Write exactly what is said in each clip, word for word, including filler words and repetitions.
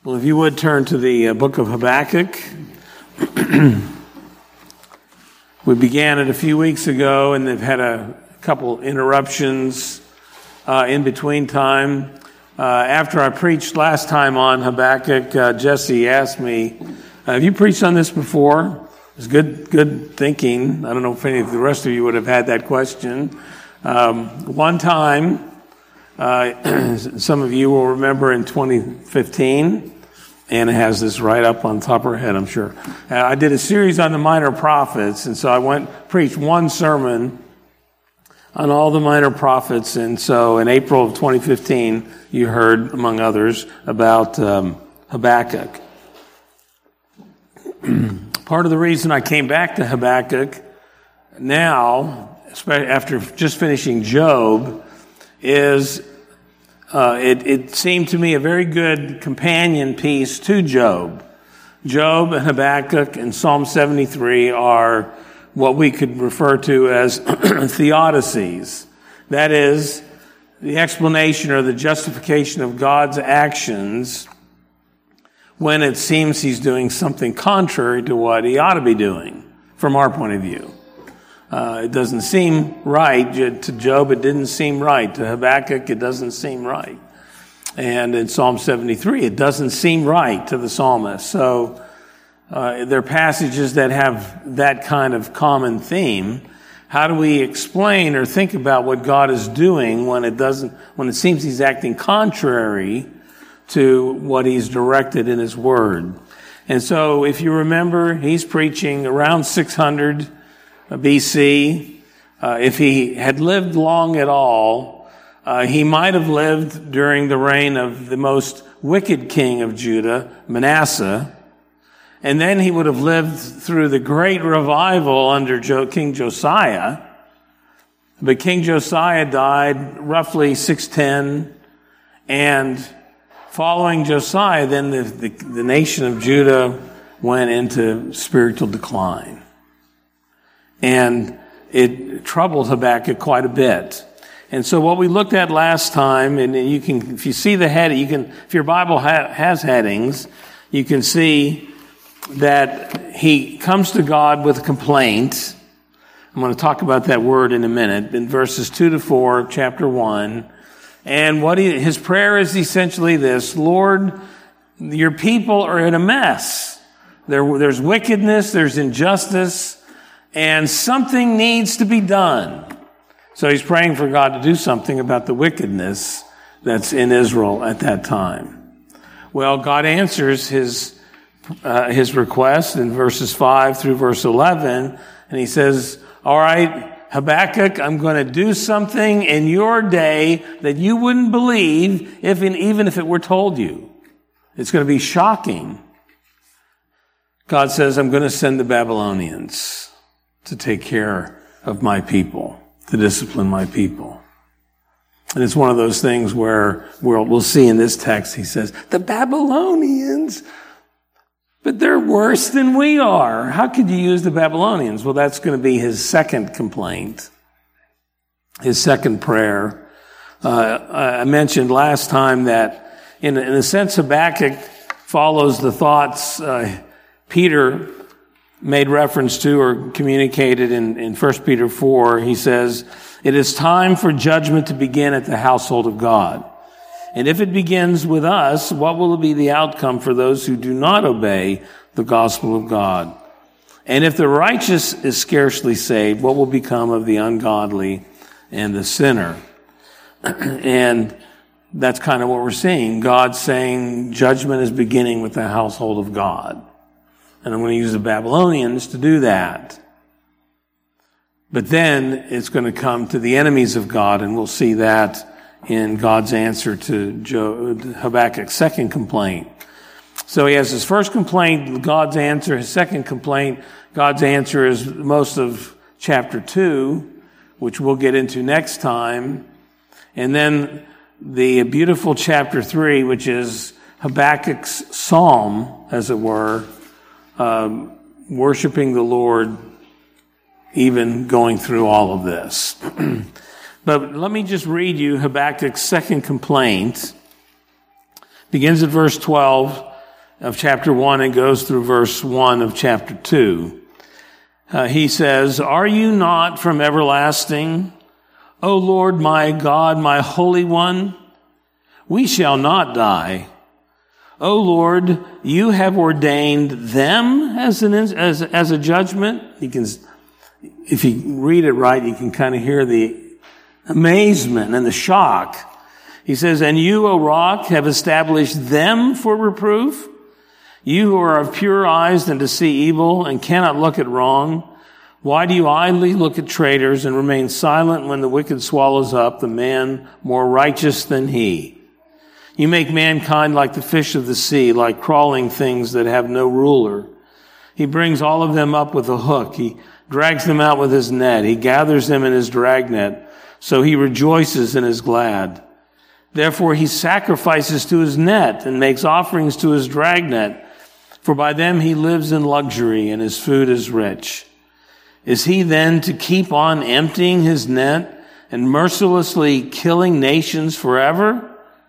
Well, if you would turn to the uh, book of Habakkuk. We began it a few weeks ago, and they've had a couple interruptions uh, in between time. Uh, after I preached last time on Habakkuk, uh, Jesse asked me, uh, have you preached on this before? It was good, good thinking. I don't know if any of the rest of you would have had that question. Um, one time, Uh, some of you will remember in twenty fifteen, Anna has this right up on top of her head, I'm sure. Uh, I did a series on the minor prophets, and so I went preached one sermon on all the minor prophets, and so in April of twenty fifteen, you heard, among others, about um, Habakkuk. Part of the reason I came back to Habakkuk now, after just finishing Job, is uh, it, it seemed to me a very good companion piece to Job. Job and Habakkuk and Psalm seventy-three are what we could refer to as theodicies. That is, the explanation or the justification of God's actions when it seems he's doing something contrary to what he ought to be doing, from our point of view. Uh, it doesn't seem right. To Job, it didn't seem right. To Habakkuk, it doesn't seem right. And in Psalm seventy-three, it doesn't seem right to the psalmist. So uh, there are passages that have that kind of common theme. How do we explain or think about what God is doing when it doesn't, when it seems he's acting contrary to what he's directed in his word? And so if you remember, he's preaching around six hundred B C. Uh, if he had lived long at all, uh, he might have lived during the reign of the most wicked king of Judah, Manasseh, and then he would have lived through the great revival under jo- King Josiah. But King Josiah died roughly six ten, and following Josiah, then the, the, the nation of Judah went into spiritual decline. And it troubled Habakkuk quite a bit. And so what we looked at last time, and you can, if you see the head, you can, if your Bible ha- has headings, you can see that he comes to God with a complaint. I'm going to talk about that word in a minute, in verses two to four, chapter one. And what he, his prayer is essentially this: Lord, your people are in a mess. There, there's wickedness, there's injustice, and something needs to be done. So he's praying for God to do something about the wickedness that's in Israel at that time. Well, God answers his uh, his request in verses five through verse eleven, and he says, all right, Habakkuk, I'm going to do something in your day that you wouldn't believe if in, even if it were told you. It's going to be shocking. God says, I'm going to send the Babylonians to take care of my people, to discipline my people. And it's one of those things where we'll, we'll see in this text, he says, the Babylonians, but they're worse than we are. How could you use the Babylonians? Well, that's going to be his second complaint, his second prayer. Uh, I mentioned last time that in, in a sense, Habakkuk follows the thoughts uh, Peter made reference to or communicated in, in First Peter four. He says, it is time for judgment to begin at the household of God. And if it begins with us, what will be the outcome for those who do not obey the gospel of God? And if the righteous is scarcely saved, what will become of the ungodly and the sinner? And that's kind of what we're seeing. God saying judgment is beginning with the household of God. And I'm going to use the Babylonians to do that. But then it's going to come to the enemies of God, and we'll see that in God's answer to Job, Habakkuk's second complaint. So he has his first complaint, God's answer. His second complaint, God's answer is most of chapter two, which we'll get into next time. And then the beautiful chapter three, which is Habakkuk's psalm, as it were, Um, worshiping the Lord, even going through all of this. But let me just read you Habakkuk's second complaint. Begins at verse twelve. of chapter one and goes through verse one of chapter two. Uh, he says, "Are you not from everlasting, O Lord my God, my Holy One? We shall not die. O Lord, you have ordained them as an as as a judgment." You can, if you read it right, you can kind of hear the amazement and the shock. He says, "And you, O rock, have established them for reproof. You who are of pure eyes and to see evil and cannot look at wrong. Why do you idly look at traitors and remain silent when the wicked swallows up the man more righteous than he? You make mankind like the fish of the sea, like crawling things that have no ruler. He brings all of them up with a hook. He drags them out with his net. He gathers them in his dragnet. So he rejoices and is glad. Therefore he sacrifices to his net and makes offerings to his dragnet. For by them he lives in luxury and his food is rich. Is he then to keep on emptying his net and mercilessly killing nations forever?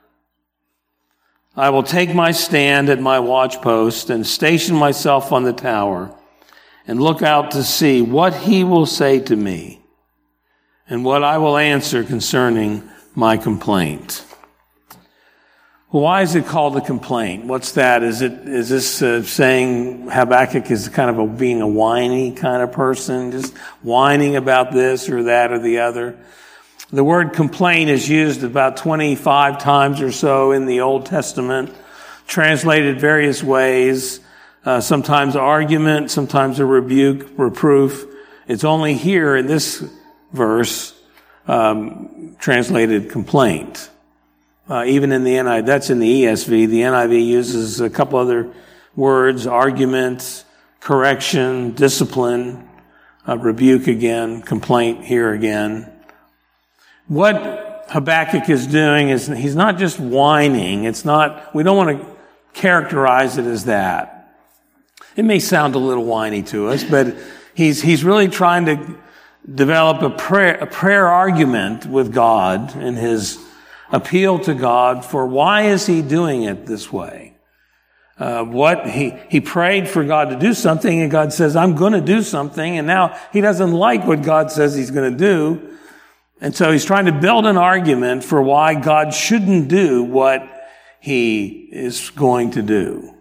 I will take my stand at my watchpost and station myself on the tower and look out to see what he will say to me and what I will answer concerning my complaint." Why is it called a complaint? What's that? Is it, is this uh, saying Habakkuk is kind of a, being a whiny kind of person, just whining about this or that or the other? The word complaint is used about twenty-five times or so in the Old Testament, translated various ways, uh, sometimes argument, sometimes a rebuke, reproof. It's only here in this verse, um, translated complaint. Uh, even in the N I V, that's in the E S V. The N I V uses a couple other words: argument, correction, discipline, uh, rebuke again, complaint here again. What Habakkuk is doing is he's not just whining. It's not, we don't want to characterize it as that. It may sound a little whiny to us, but he's, he's really trying to develop a prayer, a prayer argument with God in his appeal to God for why is he doing it this way? Uh, what he, he prayed for God to do something and God says, I'm going to do something. And now he doesn't like what God says he's going to do. And so he's trying to build an argument for why God shouldn't do what he is going to do.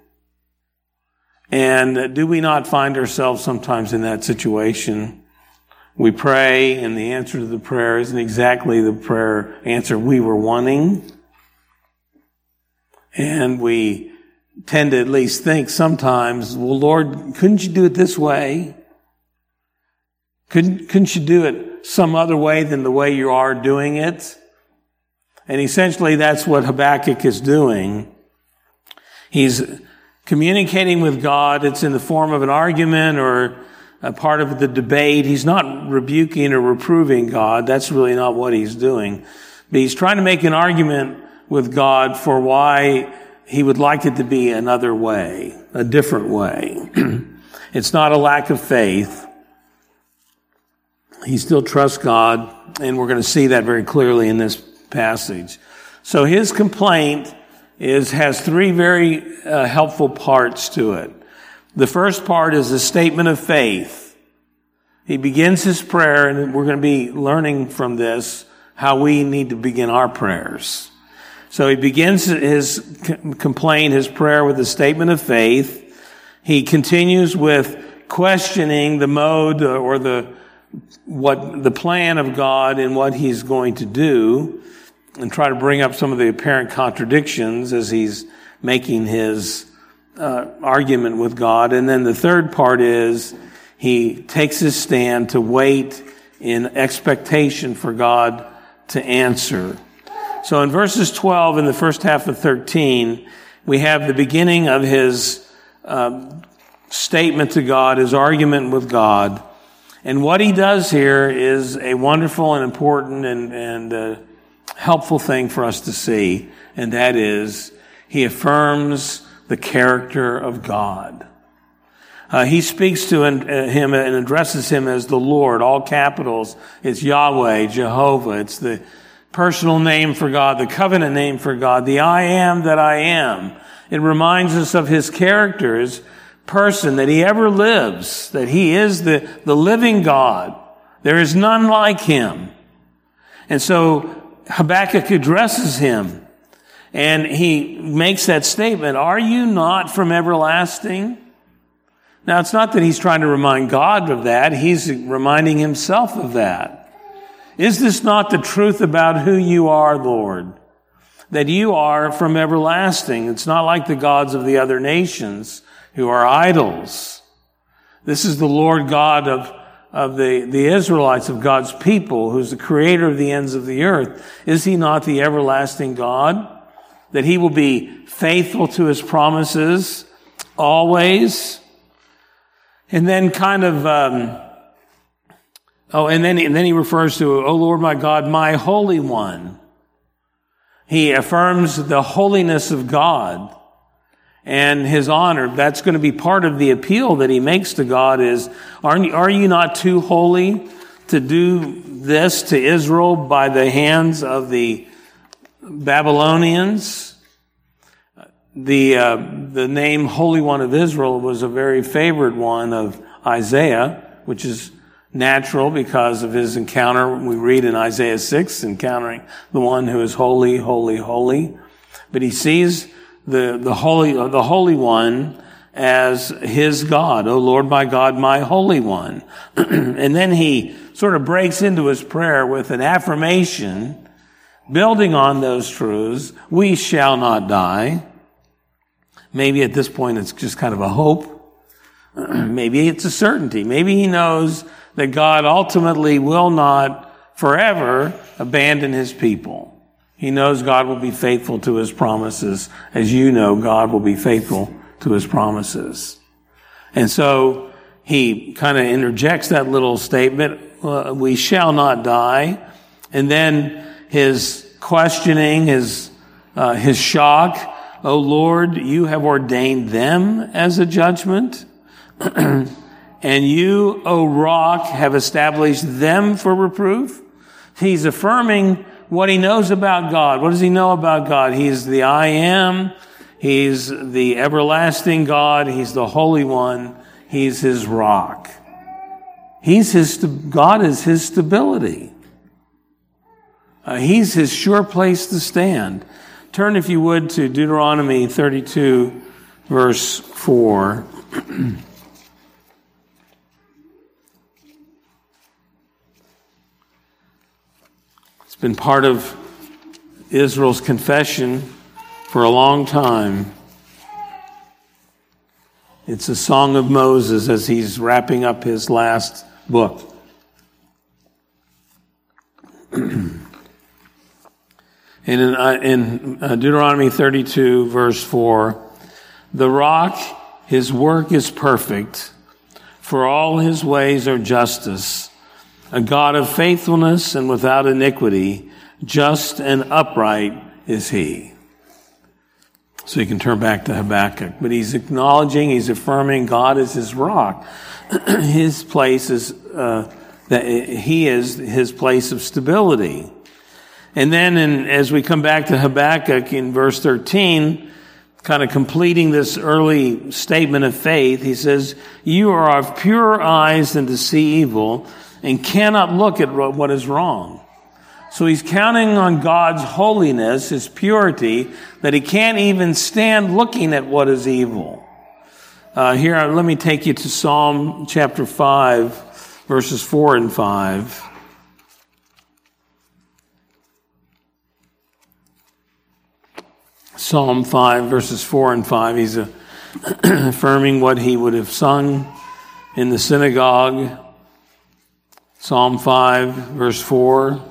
And do we not find ourselves sometimes in that situation? We pray, and the answer to the prayer isn't exactly the prayer answer we were wanting. And we tend to at least think sometimes, well, Lord, couldn't you do it this way? Couldn't, couldn't you do it some other way than the way you are doing it? And essentially that's what Habakkuk is doing. He's communicating with God. It's in the form of an argument or a part of the debate. He's not rebuking or reproving God. That's really not what he's doing. But he's trying to make an argument with God for why he would like it to be another way, a different way. It's not a lack of faith. He still trusts God, and we're going to see that very clearly in this passage. So his complaint is has three very uh, helpful parts to it. The first part is a statement of faith. He begins his prayer, and we're going to be learning from this how we need to begin our prayers. So he begins his complaint, his prayer, with a statement of faith. He continues with questioning the mode or the what the plan of God and what he's going to do, and try to bring up some of the apparent contradictions as he's making his uh, argument with God. And then the third part is he takes his stand to wait in expectation for God to answer. So in verses twelve and the first half of thirteen, we have the beginning of his uh, statement to God, his argument with God. And what he does here is a wonderful and important and, and uh, helpful thing for us to see, and that is he affirms the character of God. Uh, he speaks to him and addresses him as the Lord, all capitals. It's Yahweh, Jehovah. It's the personal name for God, the covenant name for God, the I am that I am. It reminds us of his character, his person, that he ever lives, that he is the, the living God. There is none like him. And so Habakkuk addresses him, and he makes that statement, are you not from everlasting? Now, it's not that he's trying to remind God of that. He's reminding himself of that. Is this not the truth about who you are, Lord? That you are from everlasting. It's not like the gods of the other nations who are idols. This is the Lord God of, of the, the Israelites, of God's people, who's the creator of the ends of the earth. Is he not the everlasting God? That he will be faithful to his promises always? And then kind of, um, oh, and then, and then he refers to, oh Lord my God, my Holy One. He affirms the holiness of God and his honor. That's going to be part of the appeal that he makes to God is, are, are you not too holy to do this to Israel by the hands of the Babylonians? The, uh, the name Holy One of Israel was a very favored one of Isaiah, which is natural because of his encounter. We read in Isaiah six, encountering the one who is holy, holy, holy. But he sees the, the holy, the Holy One as his God. Oh Lord, my God, my Holy One. And then he sort of breaks into his prayer with an affirmation, building on those truths. We shall not die. Maybe at this point it's just kind of a hope. Maybe it's a certainty. Maybe he knows that God ultimately will not forever abandon his people. He knows God will be faithful to his promises. As you know, God will be faithful to his promises. And so he kind of interjects that little statement, uh, we shall not die. And then his questioning, his, uh, his shock, O Lord, you have ordained them as a judgment, and you, O rock, have established them for reproof. He's affirming what he knows about God. What does he know about God? He's the I am. He's the everlasting God. He's the Holy One. He's his rock. He's his, God is his stability. Uh, he's his sure place to stand. Turn, if you would, to Deuteronomy thirty-two, verse four. It's been part of Israel's confession for a long time. It's a song of Moses as he's wrapping up his last book. And in, uh, in uh, Deuteronomy thirty-two, verse four, the rock, his work is perfect, for all his ways are justice, a God of faithfulness and without iniquity, just and upright is he. So you can turn back to Habakkuk. But he's acknowledging, he's affirming God is his rock. His place is, uh, that he is his place of stability. And then in, as we come back to Habakkuk in verse thirteen, kind of completing this early statement of faith, he says, you are of pure eyes than to see evil and cannot look at what is wrong. So he's counting on God's holiness, his purity, that he can't even stand looking at what is evil. Uh, here, let me take you to Psalm chapter five, verses four and five. Psalm five, verses four and five, he's uh, affirming what he would have sung in the synagogue. Psalm five, verse four.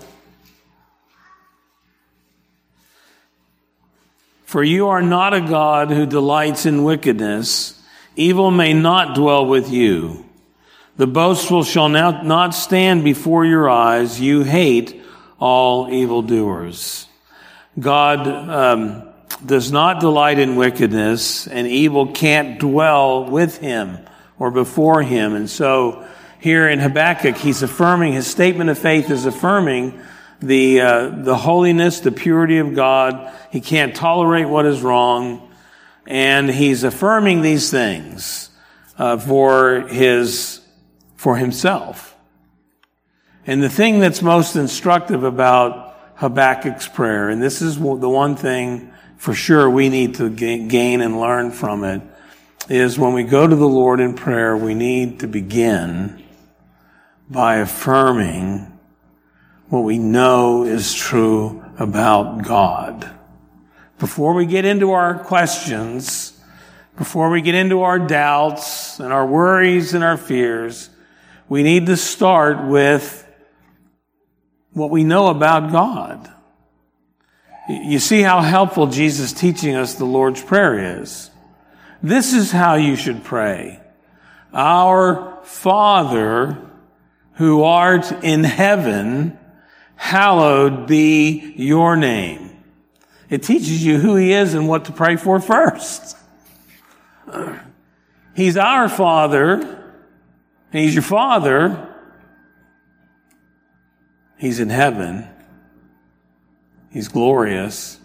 For you are not a God who delights in wickedness. Evil may not dwell with you. The boastful shall not, not stand before your eyes. You hate all evildoers. God um, does not delight in wickedness, and evil can't dwell with him or before him. And so here in Habakkuk, he's affirming, his statement of faith is affirming the uh, the holiness, the purity of God. He can't tolerate what is wrong. And he's affirming these things uh, for his, for himself. And the thing that's most instructive about Habakkuk's prayer, and this is the one thing for sure we need to gain and learn from it, is when we go to the Lord in prayer, we need to begin by affirming what we know is true about God. Before we get into our questions, before we get into our doubts and our worries and our fears, we need to start with what we know about God. You see how helpful Jesus teaching us the Lord's Prayer is. This is how you should pray. Our Father, who art in heaven, hallowed be your name. It teaches you who he is and what to pray for first. He's our Father. He's your Father. He's in heaven. He's glorious.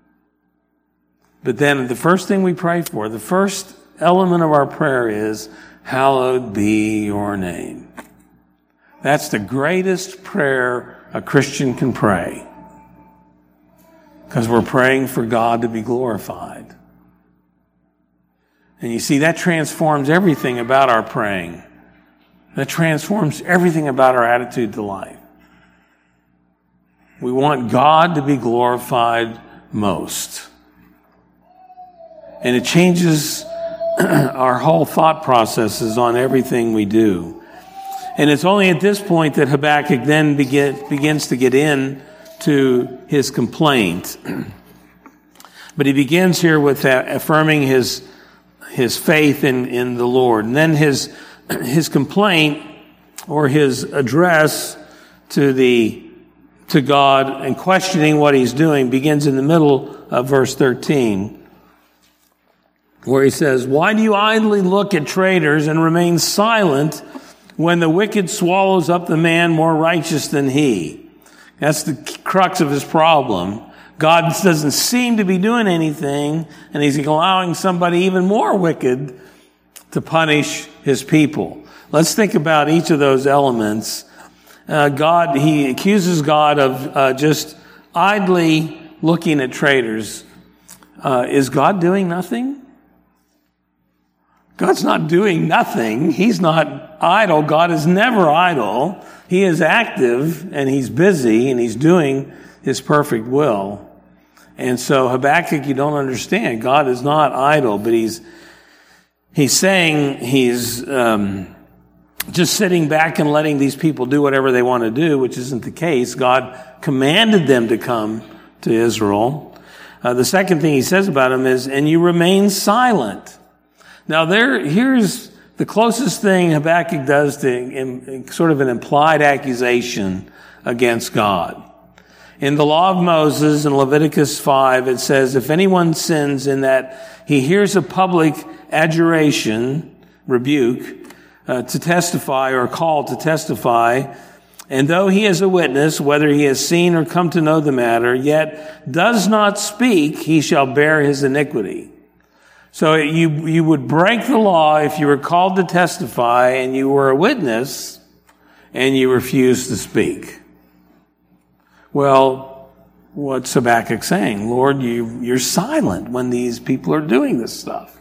But then the first thing we pray for, the first element of our prayer is, hallowed be your name. That's the greatest prayer a Christian can pray. Because we're praying for God to be glorified. And you see, that transforms everything about our praying. That transforms everything about our attitude to life. We want God to be glorified most. And it changes our whole thought processes on everything we do. And it's only at this point that Habakkuk then begin, begins to get in to his complaint. But he begins here with affirming his his faith in, in the Lord. And then his his complaint or his address to the to God and questioning what he's doing begins in the middle of verse thirteen, where he says, "Why do you idly look at traitors and remain silent when the wicked swallows up the man more righteous than he?" That's the crux of his problem. God doesn't seem to be doing anything, and he's allowing somebody even more wicked to punish his people. Let's think about each of those elements. Uh, God, he accuses God of uh, just idly looking at traitors. Uh, is God doing nothing? God's not doing nothing. He's not idle. God is never idle. He is active, and he's busy, and he's doing his perfect will. And so Habakkuk, you don't understand. God is not idle, but he's he's saying he's um, just sitting back and letting these people do whatever they want to do, which isn't the case. God commanded them to come to Israel. Uh, the second thing he says about him is, "And you remain silent." Now, there, here's the closest thing Habakkuk does to in, sort of an implied accusation against God. In the law of Moses in Leviticus five, it says, if anyone sins in that he hears a public adjuration, rebuke, uh, to testify or call to testify, and though he is a witness, whether he has seen or come to know the matter, yet does not speak, he shall bear his iniquity. So you, you would break the law if you were called to testify and you were a witness and you refused to speak. Well, what's Habakkuk saying? Lord, you, you're silent when these people are doing this stuff.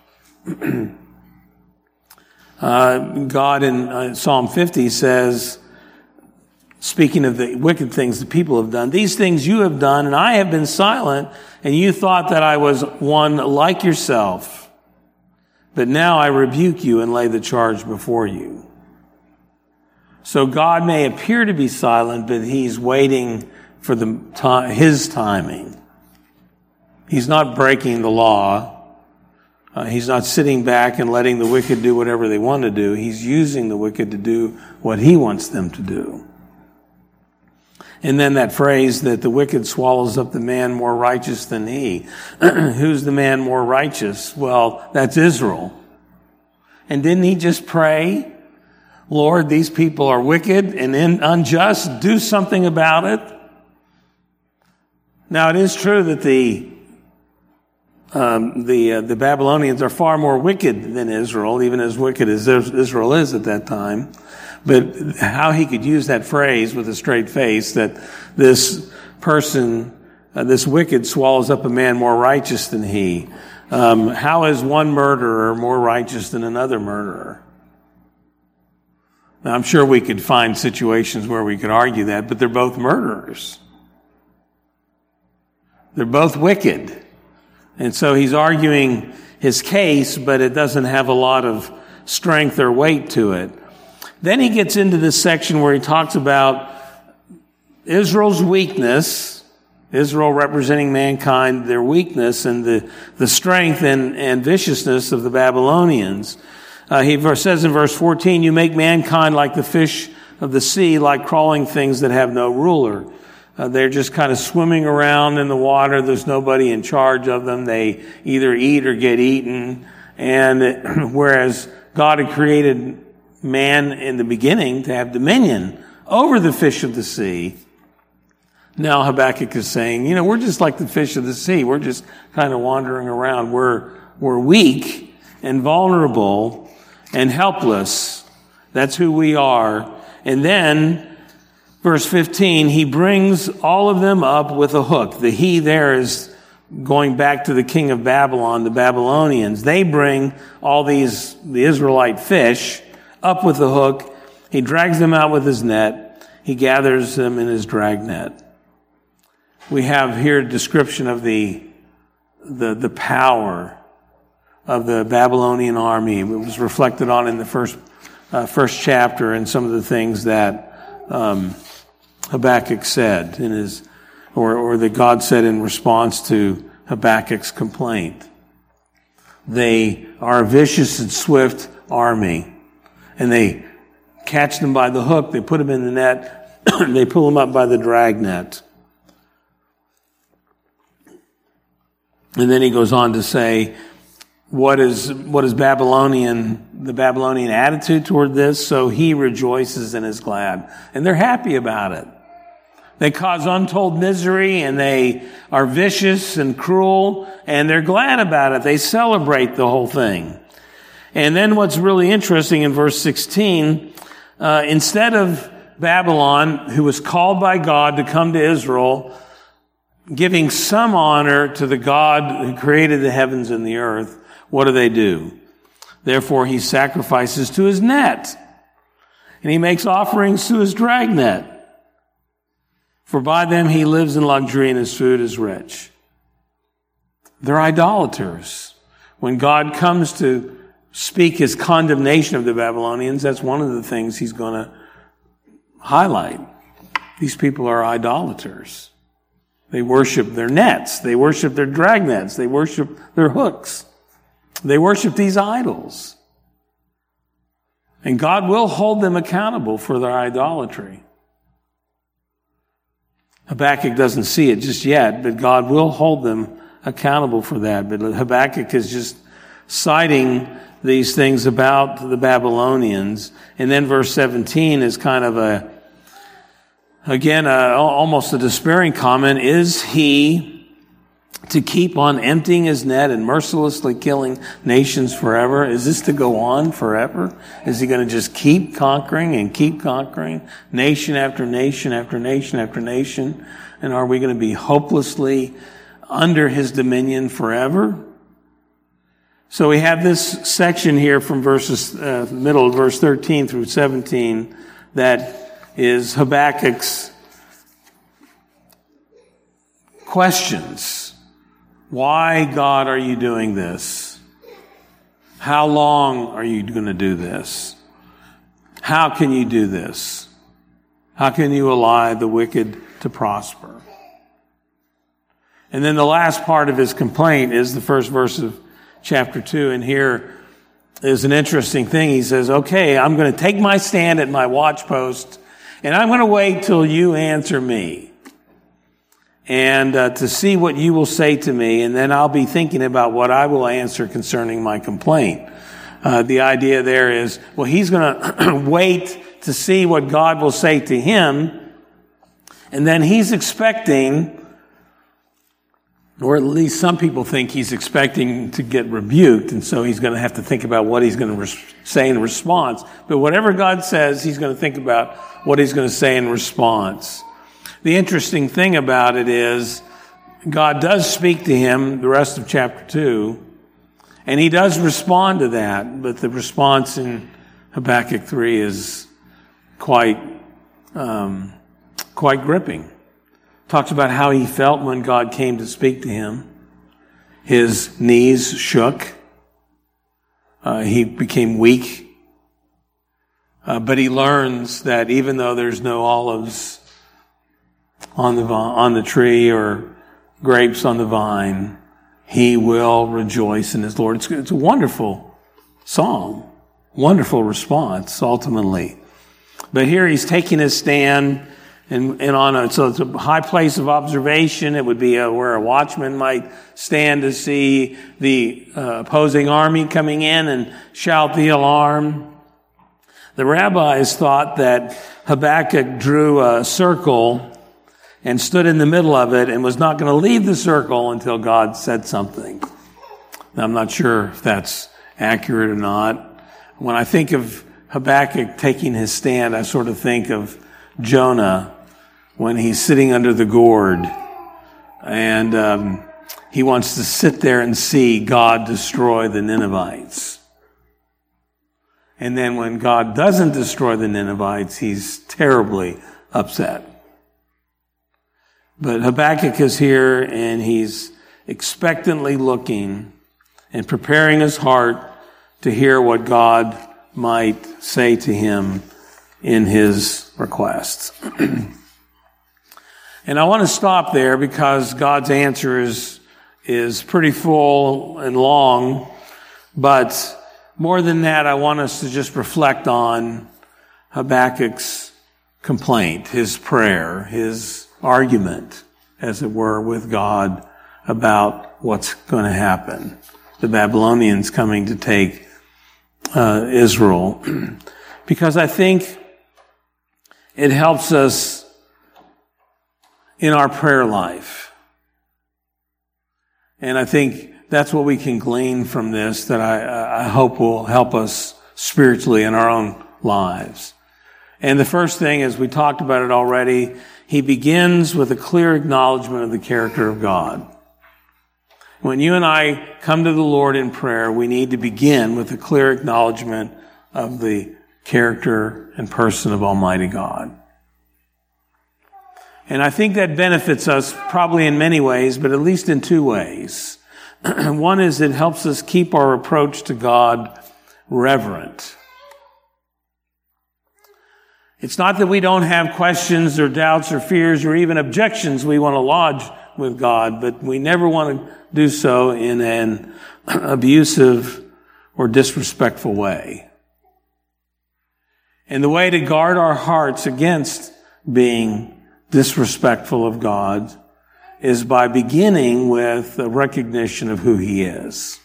uh, God in uh, Psalm fifty says, speaking of the wicked things the people have done, these things you have done, and I have been silent, and you thought that I was one like yourself. But now I rebuke you and lay the charge before you. So God may appear to be silent, but he's waiting for the time, his timing. He's not breaking the law. Uh, he's not sitting back and letting the wicked do whatever they want to do. He's using the wicked to do what he wants them to do. And then that phrase that the wicked swallows up the man more righteous than he. Who's the man more righteous? Well, that's Israel. And didn't he just pray, Lord, these people are wicked and unjust. Do something about it. Now, it is true that the um, the uh, the Babylonians are far more wicked than Israel, even as wicked as Israel is at that time. But how he could use that phrase with a straight face, that this person, uh, this wicked swallows up a man more righteous than he. Um, how is one murderer more righteous than another murderer? Now, I'm sure we could find situations where we could argue that, but they're both murderers. They're both wicked. And so he's arguing his case, but it doesn't have a lot of strength or weight to it. Then he gets into this section where he talks about Israel's weakness, Israel representing mankind, their weakness, and the, the strength and, and viciousness of the Babylonians. Uh, he says in verse fourteen, you make mankind like the fish of the sea, like crawling things that have no ruler. Uh, they're just kind of swimming around in the water. There's nobody in charge of them. They either eat or get eaten. And whereas God had created man in the beginning to have dominion over the fish of the sea, now Habakkuk is saying, you know, we're just like the fish of the sea. We're just kind of wandering around. We're, we're weak and vulnerable and helpless. That's who we are. And then, verse fifteen, he brings all of them up with a hook. The he there is going back to the king of Babylon, the Babylonians. They bring all these, the Israelite fish, up with the hook. He drags them out with his net. He gathers them in his dragnet. We have here a description of the, the, the power of the Babylonian army. It was reflected on in the first, uh, first chapter and some of the things that, um, Habakkuk said in his, or, or that God said in response to Habakkuk's complaint. They are a vicious and swift army, and they catch them by the hook, they put them in the net, they pull them up by the dragnet. And then he goes on to say, what is, what is Babylonian, the Babylonian attitude toward this? So he rejoices and is glad. And they're happy about it. They cause untold misery, and they are vicious and cruel, and they're glad about it. They celebrate the whole thing. And then what's really interesting in verse sixteen, uh, instead of Babylon, who was called by God to come to Israel, giving some honor to the God who created the heavens and the earth, what do they do? Therefore, he sacrifices to his net, and he makes offerings to his dragnet. For by them he lives in luxury, and his food is rich. They're idolaters. When God comes to speak his condemnation of the Babylonians, that's one of the things he's going to highlight. These people are idolaters. They worship their nets. They worship their dragnets. They worship their hooks. They worship these idols. And God will hold them accountable for their idolatry. Habakkuk doesn't see it just yet, but God will hold them accountable for that. But Habakkuk is just citing these things about the Babylonians. And then verse seventeen is kind of a, again, a, almost a despairing comment. Is he to keep on emptying his net and mercilessly killing nations forever? Is this to go on forever? Is he going to just keep conquering and keep conquering nation after nation after nation after nation? And are we going to be hopelessly under his dominion forever? So we have this section here from verses, uh, middle of verse thirteen through seventeen that is Habakkuk's questions. Why, God, are you doing this? How long are you going to do this? How can you do this? How can you allow the wicked to prosper? And then the last part of his complaint is the first verse of chapter two. And here is an interesting thing. He says, okay, I'm going to take my stand at my watchpost, and I'm going to wait till you answer me. And uh, to see what you will say to me, and then I'll be thinking about what I will answer concerning my complaint. Uh, the idea there is, well, he's going to wait to see what God will say to him, and then he's expecting or at least some people think he's expecting to get rebuked, and so he's going to have to think about what he's going to res- say in response. But whatever God says, he's going to think about what he's going to say in response. The interesting thing about it is God does speak to him the rest of chapter two, and he does respond to that, but the response in Habakkuk three is quite um, quite gripping. Talks about how he felt when God came to speak to him. His knees shook. Uh, he became weak. Uh, but he learns that even though there's no olives on the on the tree or grapes on the vine, he will rejoice in his Lord. It's, it's a wonderful song, wonderful response ultimately. But here he's taking his stand. And, and on a, so it's a high place of observation. It would be a, where a watchman might stand to see the uh, opposing army coming in and shout the alarm. The rabbis thought that Habakkuk drew a circle and stood in the middle of it and was not going to leave the circle until God said something. Now, I'm not sure if that's accurate or not. When I think of Habakkuk taking his stand, I sort of think of Jonah when he's sitting under the gourd and um, he wants to sit there and see God destroy the Ninevites. And then when God doesn't destroy the Ninevites, he's terribly upset. But Habakkuk is here and he's expectantly looking and preparing his heart to hear what God might say to him in his requests. And I want to stop there because God's answer is, is pretty full and long. But more than that, I want us to just reflect on Habakkuk's complaint, his prayer, his argument, as it were, with God about what's going to happen. The Babylonians coming to take uh, Israel. Because I think it helps us in our prayer life. And I think that's what we can glean from this that I, I hope will help us spiritually in our own lives. And the first thing, as we talked about it already, he begins with a clear acknowledgement of the character of God. When you and I come to the Lord in prayer, we need to begin with a clear acknowledgement of the character and person of Almighty God. And I think that benefits us probably in many ways, but at least in two ways. One is it helps us keep our approach to God reverent. It's not that we don't have questions or doubts or fears or even objections we want to lodge with God, but we never want to do so in an abusive or disrespectful way. And the way to guard our hearts against being disrespectful of God is by beginning with a recognition of who He is.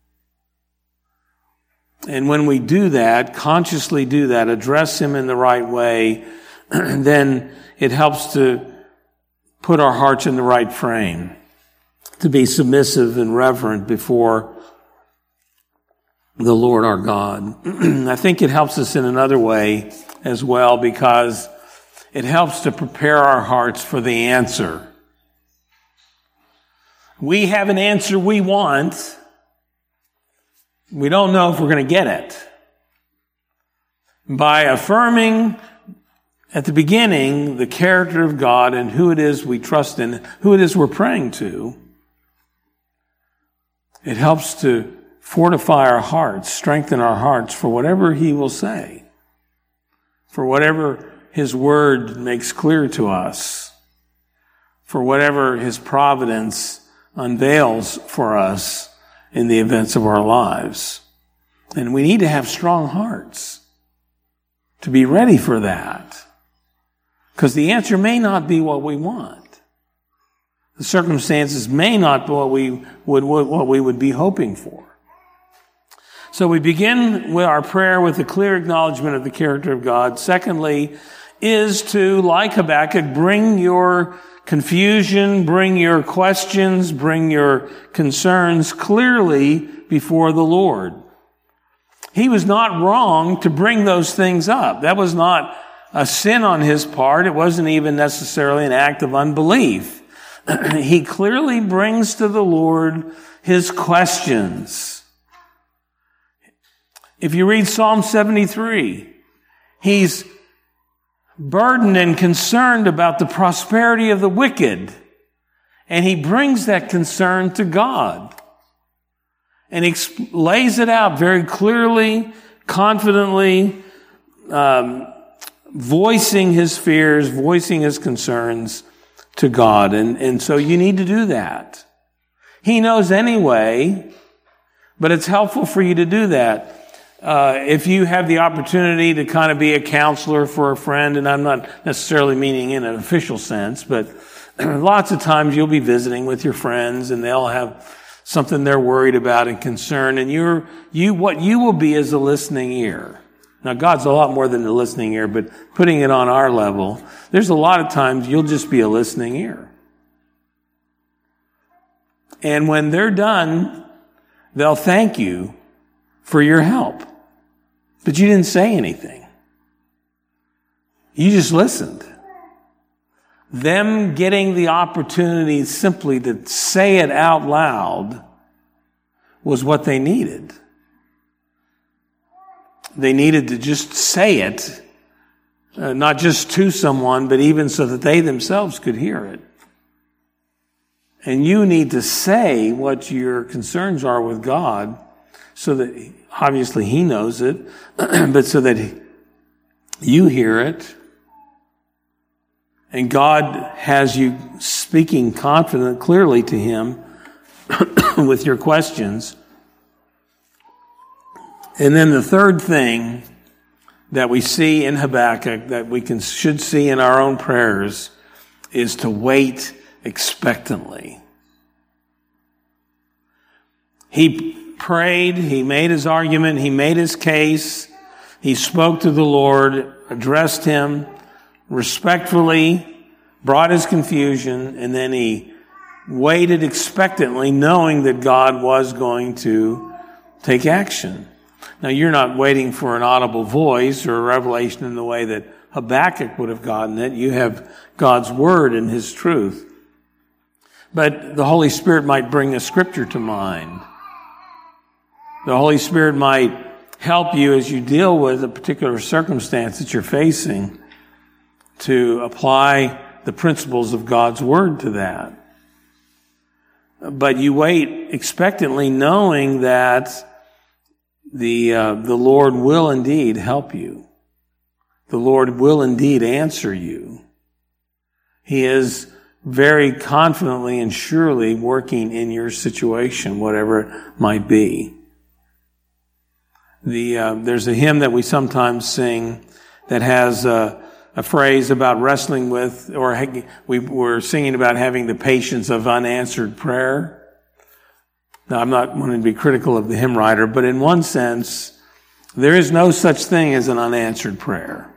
And when we do that, consciously do that, address Him in the right way, then it helps to put our hearts in the right frame, to be submissive and reverent before the Lord our God. I think it helps us in another way as well, because it helps to prepare our hearts for the answer. We have an answer we want. We don't know if we're going to get it. By affirming at the beginning the character of God and who it is we trust in, who it is we're praying to, it helps to fortify our hearts, strengthen our hearts for whatever He will say, for whatever His Word makes clear to us, for whatever His providence unveils for us in the events of our lives. And we need to have strong hearts to be ready for that, because the answer may not be what we want. The circumstances may not be what we would, what we would be hoping for. So we begin with our prayer with a clear acknowledgement of the character of God. Secondly, is to, like Habakkuk, bring your confusion, bring your questions, bring your concerns clearly before the Lord. He was not wrong to bring those things up. That was not a sin on his part. It wasn't even necessarily an act of unbelief. He clearly brings to the Lord his questions. If you read Psalm seventy-three, he's burdened and concerned about the prosperity of the wicked. And he brings that concern to God. And he lays it out very clearly, confidently, um, voicing his fears, voicing his concerns to God. And, and so you need to do that. He knows anyway, but it's helpful for you to do that. Uh, if you have the opportunity to kind of be a counselor for a friend, and I'm not necessarily meaning in an official sense, but lots of times you'll be visiting with your friends and they'll have something they're worried about and concerned, and you're, you, what you will be is a listening ear. Now, God's a lot more than a listening ear, but putting it on our level, there's a lot of times you'll just be a listening ear. And when they're done, they'll thank you for your help. But you didn't say anything. You just listened. Them getting the opportunity simply to say it out loud was what they needed. They needed to just say it, uh, not just to someone, but even so that they themselves could hear it. And you need to say what your concerns are with God so that obviously he knows it, but so that you hear it. And God has you speaking confident, clearly to him with your questions. And then the third thing that we see in Habakkuk that we can, should see in our own prayers is to wait expectantly. He prayed, he made his argument, he made his case, he spoke to the Lord, addressed him respectfully, brought his confusion, and then he waited expectantly, knowing that God was going to take action. Now, you're not waiting for an audible voice or a revelation in the way that Habakkuk would have gotten it. You have God's word and his truth. But the Holy Spirit might bring a scripture to mind. The Holy Spirit might help you as you deal with a particular circumstance that you're facing to apply the principles of God's word to that. But you wait expectantly, knowing that the uh, the Lord will indeed help you. The Lord will indeed answer you. He is very confidently and surely working in your situation, whatever it might be. The uh, there's a hymn that we sometimes sing that has a, a phrase about wrestling with, or we were singing about having the patience of unanswered prayer. Now, I'm not wanting to be critical of the hymn writer, but in one sense, there is no such thing as an unanswered prayer.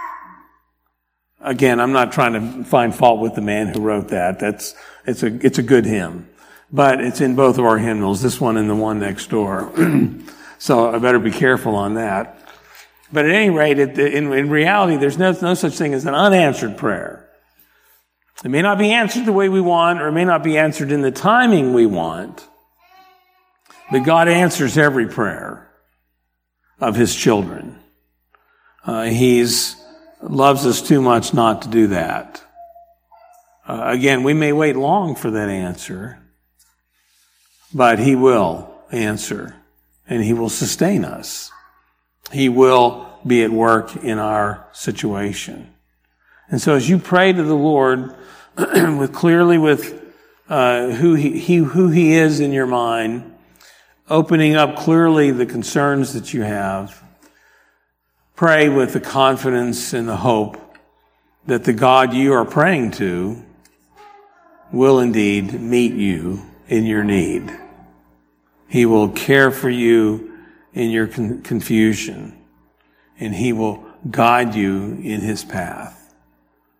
Again, I'm not trying to find fault with the man who wrote that. That's it's a it's a good hymn, but it's in both of our hymnals, this one and the one next door. So I better be careful on that. But at any rate, it, in, in reality, there's no, no such thing as an unanswered prayer. It may not be answered the way we want, or it may not be answered in the timing we want, but God answers every prayer of his children. Uh, he's loves us too much not to do that. Uh, again, we may wait long for that answer, but he will answer. And he will sustain us. He will be at work in our situation. And so as you pray to the Lord, with clearly with uh, who he, he who he is in your mind, opening up clearly the concerns that you have, pray with the confidence and the hope that the God you are praying to will indeed meet you in your need. He will care for you in your con- confusion, and he will guide you in his path.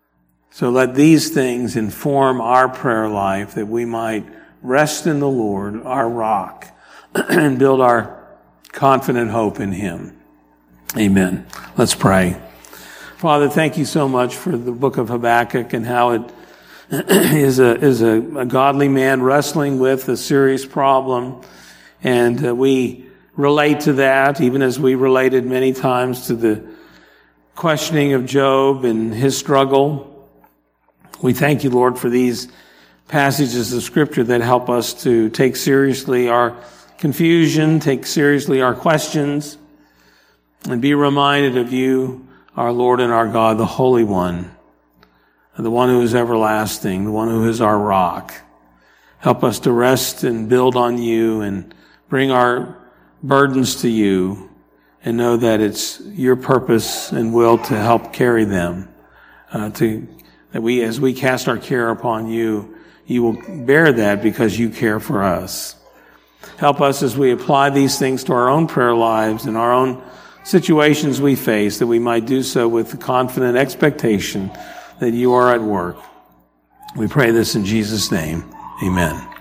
So let these things inform our prayer life, that we might rest in the Lord, our rock, and build our confident hope in Him. Amen. Let's pray. Father, thank you so much for the book of Habakkuk and how it is a is a, a godly man wrestling with a serious problem. And uh, we relate to that, even as we related many times to the questioning of Job and his struggle. We thank you, Lord, for these passages of Scripture that help us to take seriously our confusion, take seriously our questions, and be reminded of you, our Lord and our God, the Holy One, the one who is everlasting, the one who is our rock. Help us to rest and build on you and bring our burdens to you and know that it's your purpose and will to help carry them, uh, to that we, as we cast our care upon you, you will bear that because you care for us. Help us as we apply these things to our own prayer lives and our own situations we face, that we might do so with the confident expectation that you are at work. We pray this in Jesus' name. Amen.